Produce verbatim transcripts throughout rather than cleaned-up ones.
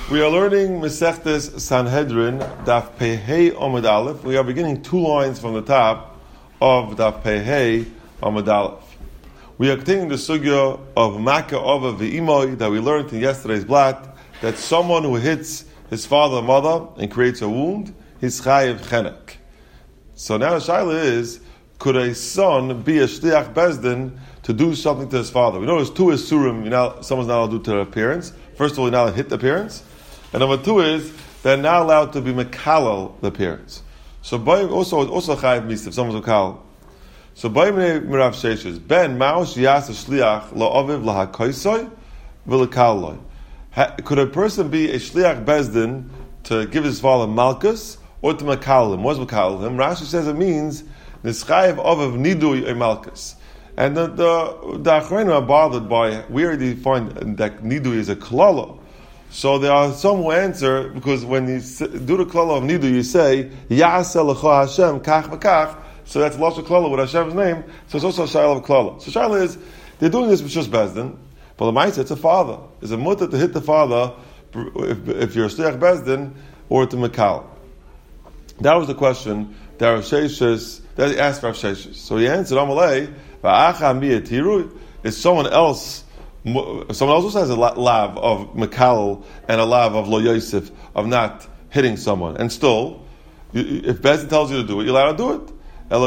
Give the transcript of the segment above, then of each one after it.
We are learning Masechtes Sanhedrin, Daf Pehei Amud Aleph. We are beginning two lines from the top of Daf Pehei Amud Aleph. We are continuing the sugya of Maka Ova V'Imoy that we learned in yesterday's blot, that someone who hits his father or mother and creates a wound, he's chayiv chenek. So now the shaila is, could a son be a shliach bezdin to do something to his father? We know there's two isurim, you know, someone's not allowed to do to their parents. First of all, you're not allowed to hit the parents. And number two is, they're not allowed to be mekalal the parents. So also, also chayiv misa, if someone's mekalal. So Baimei Mirav Sheshes, Ben Maush Yas Shliach La'aviv Lahakoisoi V'Lekalloi. Could a person be a Shliach Bezdin to give his father Malkus or to Mekal him? What's Mekal him? Rashi says it means Nischayev Aviv Nidui a Malkus. And the the, the Achrayim are bothered by where do you find that Nidui is a Klala. So there are some who answer, because when you do the Klala of Nidui, you say Ya'aseh L'cho Hashem Kach V'Kach. So that's Lashon Klala with Hashem's name. So it's also a Shaila of Klala. So Shaila is, they're doing this with just Bezdin, but the Maisa, it's a father. It's a mutter to hit the father if, if you're a Shliach Bezdin or to Mekal. That was the question that Rav Sheshes, that he asked Rav Sheshes. So he answered, Amalei, Va'acha miyatiru, is someone else, someone else also has a lav of Mekal and a lav of Lo Yosef, of not hitting someone. And still, if Bezdin tells you to do it, you're allowed to do it. He's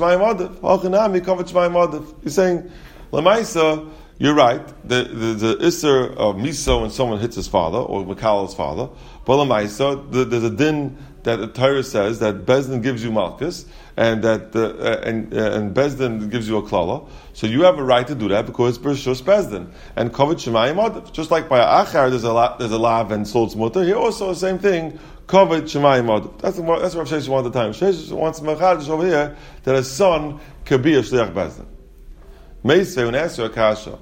saying, Lamaisa, you're right. The the, the Isser of Miso when someone hits his father or Mekal's father, but Lamaisa, the, there's a din that the Torah says that Bezdin gives you Malchus and that uh, and uh, and Bezdin gives you a klala. So you have a right to do that because it's Bershus Bezdin and Kavod Shemayim Adav. Just like by Achar, there's a la, there's a lav and Soltz Mutter. Here also the same thing. Kavod Shemayim Adav. That's what that's what Rav Sheshes wanted at the time. Sheshes wants Mechadish over here that a son could be a Shliach Bezdin. Meisvei, when asked you a kasha.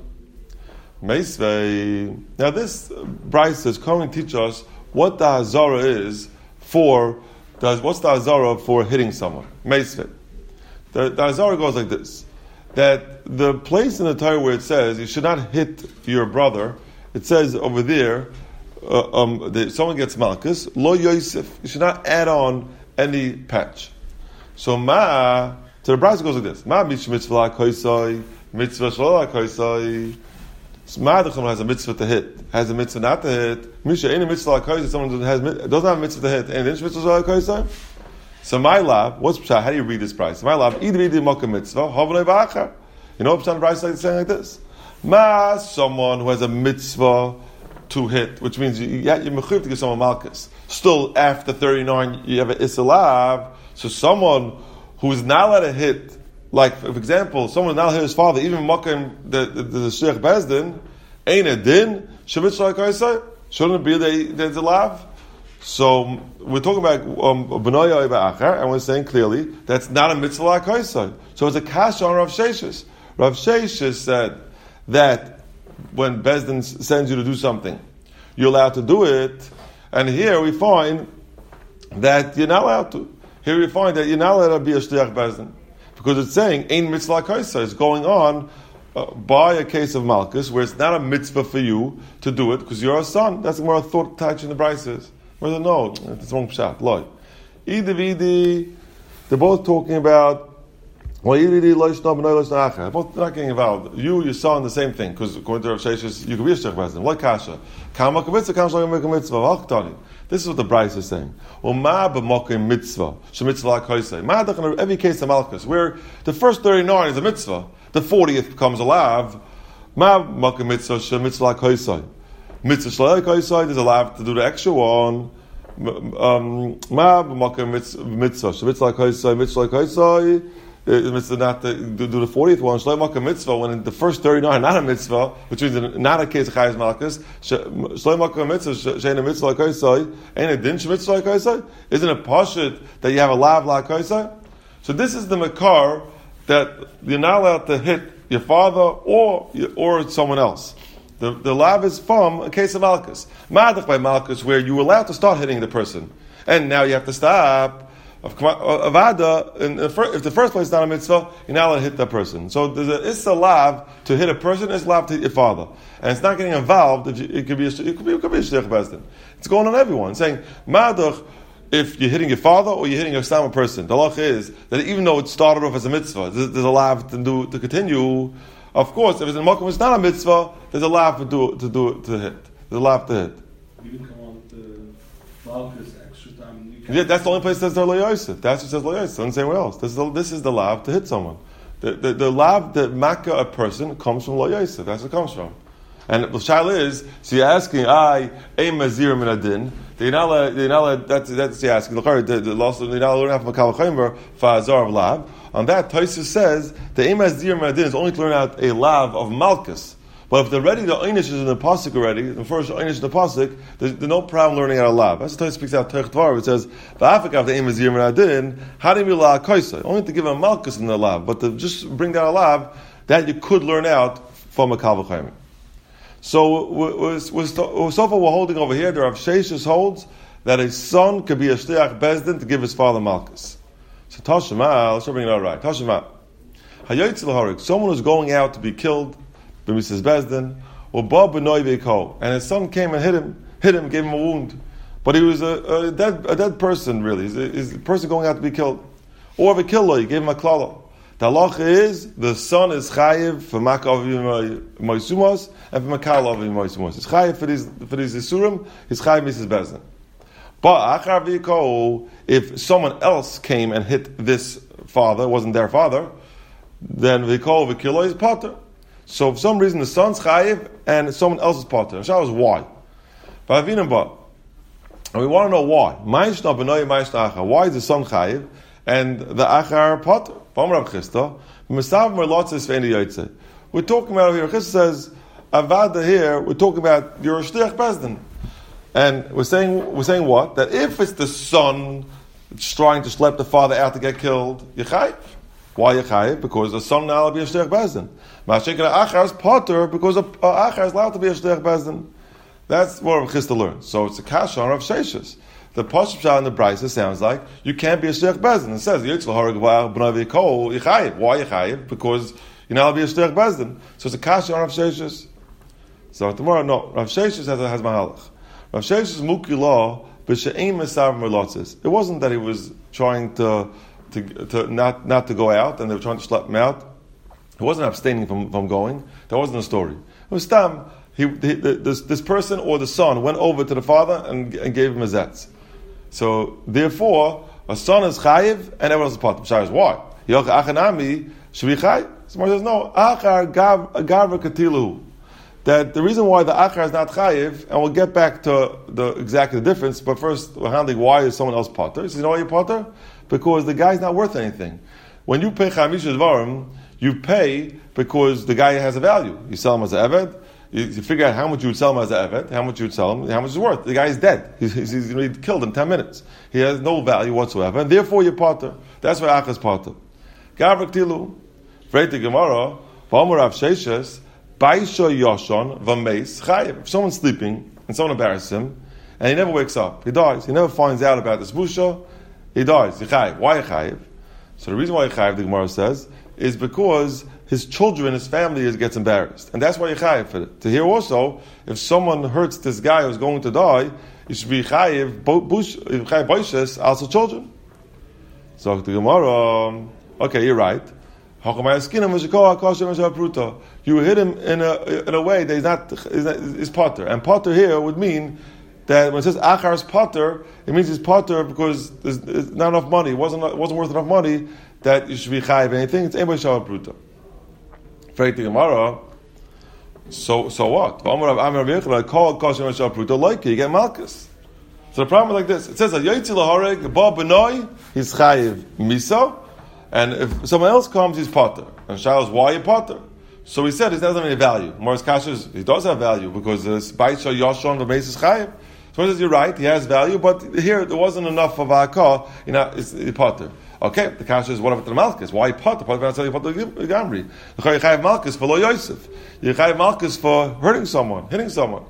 Meisvei. Now this Bryce is coming to teach us what the Hazara is for. Does what's the Hazara for hitting someone? Meisvei. The, the Hazara goes like this: that the place in the Torah where it says you should not hit your brother, it says over there. Uh, um, that someone gets Malchus, Lo Yosef. You should not add on any patch. So Ma, to the Brisa goes like this: Ma mitzvah koisai, mitzvah shlola koisai. Ma the has a mitzvah to hit, has a mitzvah not to hit. Misha any mitzvah koisai, someone has doesn't have a mitzvah to hit, and then mitzvah shlola koisai. So my lab, what's pshat? How do you read this Brisa? My lab, either read the mocha mitzvah, havnei ba'achar. You know what pshat Brisa is saying like this? Ma, someone who has a mitzvah to hit, which means you, you, you're mechuyev to give someone malchus. Still, after thirty-nine, you have an isalav. So someone who is not allowed to hit, like for example, someone not allowed to hit his father, even makim the the, the Sheikh Bezdin, ain't a din. Shouldn't it be that there's a lav? So we're talking about b'noya um, and we're saying clearly that's not a mitzvah like kaisai. So it's a kasha on Rav Sheshes. Rav Sheshes said that when Bezdin sends you to do something, you're allowed to do it. And here we find that you're not allowed to. Here we find that you're not allowed to be a Shliach Bezdin. Because it's saying, Ein mitzvah kaisa. It's going on uh, by a case of Malchus, where it's not a mitzvah for you to do it, because you're a son. That's where I thought touch in the Bryce is. Where's the no? It's wrong pshat. Loi. Idi vidi, they're both talking about Well, both not getting involved. You, your son, the same thing. Because according to Rav Sheshes, you could be a Sheikh Bezdin. What kasha? This is what the Bryce is saying. Every case of Malchus, where the first thirty-nine is a mitzvah, the fortieth becomes a lav. Mitzvah shleil there's a lav to do the extra one. Um, mitzvah mitzvah not to do the fortieth one. Shleimaka mitzvah when in the first thirty-nine not a mitzvah, which means not a case of chayes malchus. Shleimaka mitzvah sheina mitzvah like kaisai ain't a din mitzvah like kaisai. Isn't it pashut that you have a lav like kaisai? So this is the makar that you're not allowed to hit your father or or someone else. The the lav is from a case of malchus. Madach by malchus where you were allowed to start hitting the person, and now you have to stop. Of avada, in the fir- if the first place is not a mitzvah, you're not allowed to hit that person. So there's a issa lav to hit a person, it's lav to hit your father, and it's not getting involved. If you, it could be a, it could be it could be a shliach bezdin. It's going on everyone. It's saying madach, if you're hitting your father or you're hitting a stam person, the halach is that even though it started off as a mitzvah, there's, there's a lav to do to continue. Of course, if it's in a makom, it's not a mitzvah. There's a lav to do to do to hit. There's a lav to hit. You can come on to Malkus extra time. Yeah, that's the only place that says Lo Yosef. That's what says Lo Yosef. Doesn't say anywhere else. This is the, this is the lav to hit someone. The the, the lav that makkah a person comes from Lo Yosef. That's what it comes from. And the shaila is, so you're asking, I aim mazir min adin. You're not allowed, you're not allowed, that's that's you're asking. The the the loss you're not allowed to have a kal v'chomer for azar of lav. On that, Tosfos says the aim mazir min adin is only to learn out a lav of malchus. But if they're ready, the einish is in the pasuk already. The first einish in the pasuk, there's, there's no problem learning out a lav. That's what Tosfos speaks out Teich Dvar. It says v'afikav the aim mazir min adin. How do you la koisa? Only to give a malchus in the lav, but to just bring down a lav that you could learn out from a kal v'chomer. So we're, we're, we're, so far we're holding over here. The Rav Sheshes holds that a son could be a shliach bezdin to give his father malchus. So Tashema, let's bring it out right. Tashema, hayotzi l'harik, someone who's going out to be killed, b'misas bezdin, or ba b'noi v'ko, and his son came and hit him, hit him, gave him a wound, but he was a, a dead, a dead person really. He's a, he's a person going out to be killed, or if he killed him, he gave him a klala. The halacha is the son is chayiv for makav moisumos and for makal avim moisumos. It's chayiv for these for these isurim. It's chayiv misas bezdin. But achar v'yiko, if someone else came and hit this father, wasn't their father, then v'yiko v'kilo is potter. So for some reason the son's chayiv and someone else is potter. The shal is why. But and we want to know why. Why is the son chayiv and the achar potter? We're talking about here. Chista says avada here. We're talking about your shliach bezdin, and we're saying we're saying what? That if it's the son that's trying to schlep the father out to get killed, yechayiv. Why yechayiv? Because the son now will be a shliach bezdin. Mashikra achar is potter because a achar is allowed to be a shliach bezdin. That's what Rav Chista learns. So it's a kasha on Rav Sheshes. The Pashup Shah in the Brisa sounds like you can't be a shliach bezdin. It says Yitzchak Harag B'nai V'Kol Yichayiv. Why Yichayiv? Because you're not allowed to be a shliach bezdin. So it's a kasha on Rav Sheshes. So tomorrow, no, Rav Sheshes has has mahalach. Rav Sheshes muki law b'she'im mesav merlotzes. It wasn't that he was trying to to to not not to go out and they were trying to schlep him out. He wasn't abstaining from, from going. That wasn't a story. It was tam. He, he this this person or the son went over to the father and, and gave him a zetz. So therefore, a son is chayiv and everyone else is potter. Shai is why? Yocha achanami should be chayiv. Someone says no. Achar gav gavra katilu. That the reason why the achar is not chayiv, and we'll get back to the exact difference. But first, we're handling why is someone else potter. He says, you know why you're potter? Because the guy's not worth anything. When you pay chamish dvarim, you pay because the guy has a value. You sell him as an eved. You, you figure out how much you would sell him as an eved, how much you would sell him, how much is worth. The guy is dead. He's, he's, he's going to be killed in ten minutes. He has no value whatsoever, and therefore you're potter. That's why achar is potter. Gavrak tilu, Freiti Gemara, V'amar Rav Sheshes, Baisha Yoshon V'meis Chayiv. If someone's sleeping and someone embarrasses him, and he never wakes up, he dies. He never finds out about this busha. He dies. Yechayiv. Why Yechayiv? So the reason why Yechayiv, the Gemara says, is because his children, his family is, gets embarrassed. And that's why you're chayiv for it. To hear also, if someone hurts this guy who's going to die, you should be chayiv, chayiv boishes, also children. So the Gemara, okay, you're right. You hit him in a in a way that he's not, he's, not, he's potter. And potter here would mean that when it says achar is potter, it means he's potter because there's, there's not enough money. It wasn't, it wasn't worth enough money that you should be chayiv anything. It's anybody shal pruta. So so what? You get malchus. So the problem is like this. It says that Yotzi L'Hareg Ba B'noi he's chayiv misa, and if someone else comes, he's potter. And Shai is why you potter? So he said he doesn't have any value. Morris Kasha he does have value because this Baisha Yoshon V'meis is chayiv. So he says you're right, he has value, but here there wasn't enough of a car. You know, it's, it's potter. Okay, the kasha is what about the malchus? Why potter? Potter not telling potter gamri. You chayiv malchus for lo Yosef. You chayiv malchus for hurting someone, hitting someone.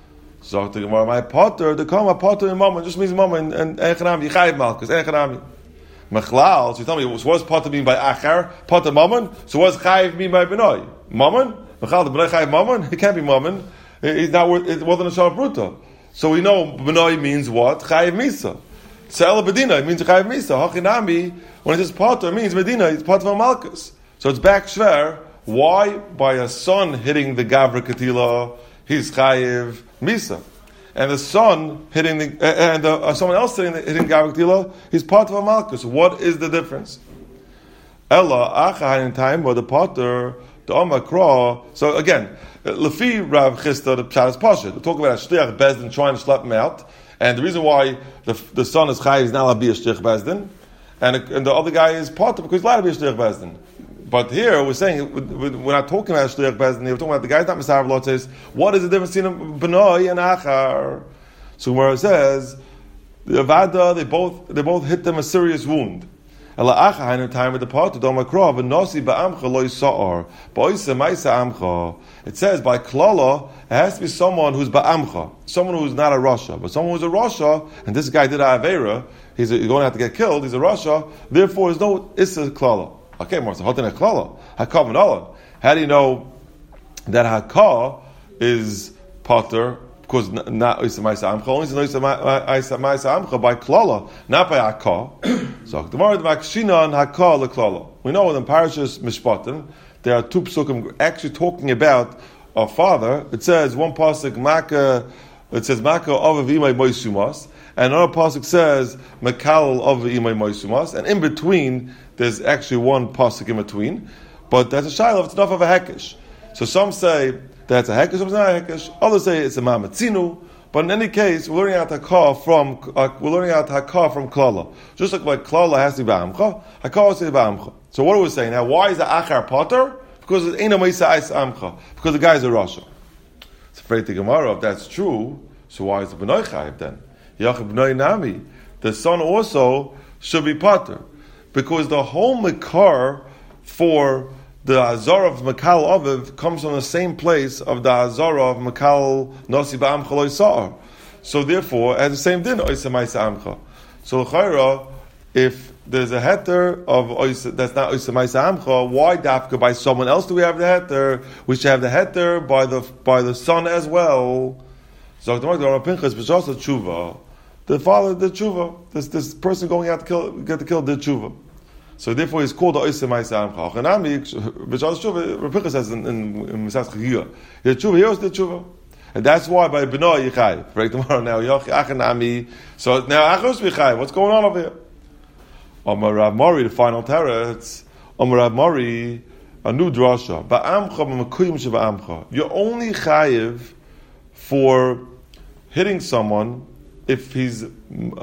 So the Gemara, my potter, the kama potter in mama just means mama and echanami. You chayiv malchus echanami. Mechlal, so you tell me, so what does Potter mean by Achar? Potter Mammon? So what does Chayiv mean by Benoi? Mammon? Mechlal, the Benoi Chayiv Mammon? It can't be Mammon. It's not worth, it wasn't a Shah Bruta. So we know Benoi means what? Chayiv Misa. Se'ela Bedina, it means Chayiv Misa. Hachinami, when it says Potter, it means Medina, it's Potter of Malkus. So it's back Shver. Why? By a son hitting the Gavra Katila, he's Chayiv Misa. And the son hitting the, uh, and the, uh, someone else hitting, the, hitting Gavra Katila, he's Potter of Malkus. What is the difference? Ella, Acha in time, but the Potter, the Omakra. So again, Lefi Rav Chisda, the Pshat is Pasha. We're talking about a Shliach Bezdin trying to slap him out. And the reason why the, the son is Chayiv is not allowed to be a Shliach Bezdin. And, and the other guy is Potter because he's allowed to be a Shliach Bezdin. But here we're saying we're not talking about Shliach Bezdin. We're talking about the guy's not Misav Lot says, what is the difference between Benoi and Achar? So where it says the Avada, they both they both hit them a serious wound. Ela Achar in the time with the part of Domakra v'Nosi ba'amcha lo yisa'ar ba'oisa ma'isa amcha. It says by Klala it has to be someone who's ba'amcha, someone who's not a Rasha, but someone who's a Rasha, and this guy did a Avera, he's, a, he's going to have to get killed. He's a Rasha, therefore there's no Issa Klala. Okay, more so Hotin Klala Hakah v'Nala. How do you know that Hakah is Potter? Because not Isa Ma'isa Amcha, only Isa Ma'isa Amcha by Klala, not by Hakah. So the Gemara Makshina and Hakah leKlala. We know in Parashas Mishpatim there are two psukim actually talking about our father. It says one pasuk Maka, it says Maka of Imay Moisumas, and another pasuk says Makal of Imay Moisumas, and in between there's actually one pasuk in between, but that's a shiloh. It's enough of a hekesh. So some say that's a hekesh, some say not a hekesh. Others say it's a mamatzinu. But in any case, we're learning out hakah from uh, we're learning out hakah from klala. Just like like klala has to be ba'amcha, hakah has to be ba'amcha. So what are we saying now? Why is the achar potter? Because it ain't a ma'isa ais amcha. Because the guy's a rasha. It's afraid the Gemara. If that's true, so why is the b'noi chayiv then? Yachid b'noi nami. The son also should be potter. Because the whole makar for the Azar of Makal Aviv comes from the same place of the Azar of Makal Nosi Ba'am Chaloi Sa'ar. So therefore, it has the same din, Oisa Maisa Amcha. So L'chaira, if there's a heter of Oisa, that's not Oisa Maisa Amcha, why dafka by someone else do we have the heter? We should have the heter by the by the son as well. So the Pinchas B'shasa Tshuva. The father did Tshuva. This this person going out to kill, get to kill did Tshuva. So therefore, he's called the Oisa Ma'isa Amcha. Chanami, B'shas Tshuva, Rav Pinchas says in in Misas Chagiyah, the Tshuva here is the Tshuva, and that's why by B'noi Yichai. Right tomorrow now, Yochi Achanami. So now Achos Yichai. What's going on over here? Amar Rav Mori, the final teretz. Amar Rav Mori, a new drasha. Ba'amcha b'makuyim sheba'amcha. You're only chayiv for hitting someone if he's um,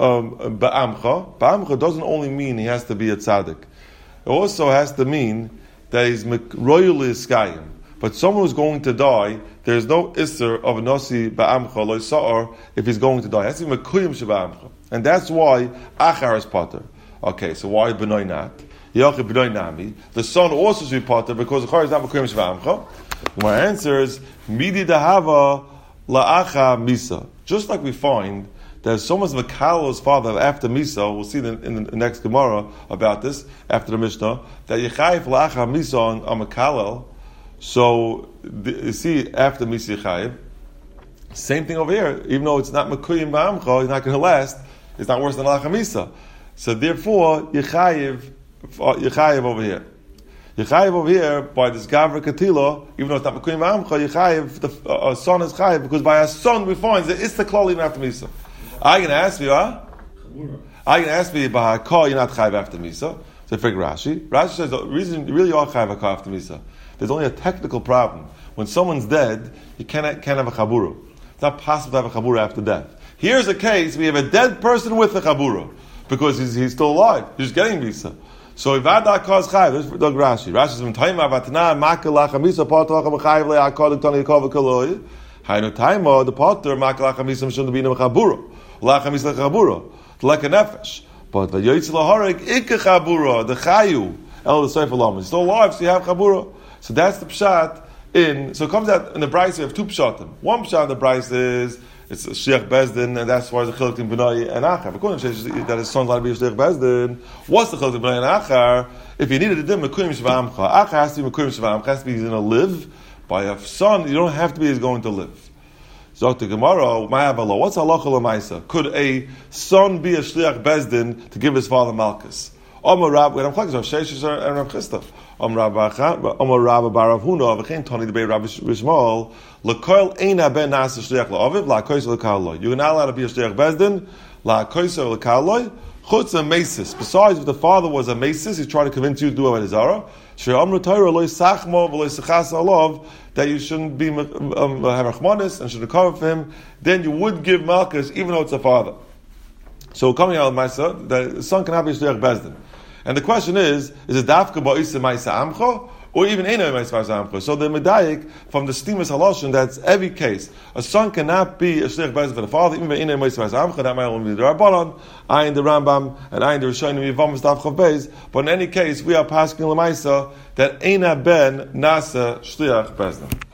ba'amcha. Ba'amcha doesn't only mean he has to be a tzaddik. It also has to mean that he's royally iskayim. But someone who's going to die, there's no isser of a nasi ba'amcha loy sa'ar if he's going to die. It has to be makuyim sheba'amcha. And that's why achar is potter. Okay, so why b'noi not? Yochi b'noi nami. The son also should be potter because the achar is not makuyim sheba'amcha. My answer is midi dahava la'acha misa. Just like we find that someone's Makal's father after Misa, we'll see in, in the next Gemara about this, after the Mishnah, that Yechayiv La'acha Misa on, on Makalel. So, the, you see, after Misa Yechayiv, same thing over here, even though it's not Makuyim Ba'amcha, it's not going to last, it's not worse than La'acha Misa. So therefore, Yechayiv, Yechayiv over here. Yechayiv over here, by this Gavra Katila, even though it's not Makuyim Ba'amcha, Yechayiv, the uh, son is Chayiv, because by a son we find that it's the Klal even after Misa. I can ask you, huh? I can ask you, by Hakah, you're not chayiv after Misa. So figure Rashi. Rashi says the reason you really are chayiv Hakah after Misa. There's only a technical problem. When someone's dead, you cannot can't have a chabura. It's not possible to have a chabura after death. Here's a case we have a dead person with a chabura because he's, he's still alive. He's getting Misa. So Ivad Hakah is chayiv. There's the Rashi. Rashi says from Taima Vatna Makal Lacha Misa Pater Lacha Mechayiv LeHakah L'Ktani Yakov V'Kaloi. Hainu Taima the Pater Makal Lacha Misa Mishon Devina Mechabura. Lacha Misa Chabura. Like a nefesh. But the Yoytz Laharek Ikka Chabura, the Chayu, El the Seif Alam. He's still alive, so you have Chabura. So that's the pshat in, so it comes out in the Bryce, we have two pshatim. One pshat in the Bryce is it's a shliach bezdin, and that's why it's a chiluk in b'nai and achar. According to that his son's allowed to be a shliach bezdin, what's the chiluk in b'nai and achar? If you needed to do mekuyim shva'amcha, achar has to be mekuyim shva'amcha, has to be he's going to live. By a son, you don't have to be he's going to live. Zok the Gemara, Ma'avala, what's halacha l'maisa? Could a son be a shliach bezdin to give his father malchus? Omar Rab, we don't collect Rav Sheshes and Rav Chisda. Omar Rab, Omar Rab Barav Huna, v'chein Toni the Bei Rav Shmuel, l'koil eina ben nasa shliach la'aviv, la'koyser l'kaloi. You're not allowed to be a shliach bezdin, la'koyser l'kaloi, chutz a mesis. Besides, if the father was a mesis, he's trying to convince you to do a zara. That you shouldn't be um, have rachmanis and shouldn't cover for him, then you would give malchus even though it's a father. So coming out of Maisa, the son cannot be shliach bezdin. And the question is, is it dafka ba'isa ma'isa amcha, or even ena ma'isa amcha? So the medayik from the Stimas Haloshin, that's every case. A son cannot be a shliach bezdin for the father, even ena ma'isa amcha, that might only be the Rabbanon, ayin the Rambam, and ayin the Rishonim Yivam Stavchav Beis. But in any case, we are passing l'maisa that ena ben nasa shliach bezdin.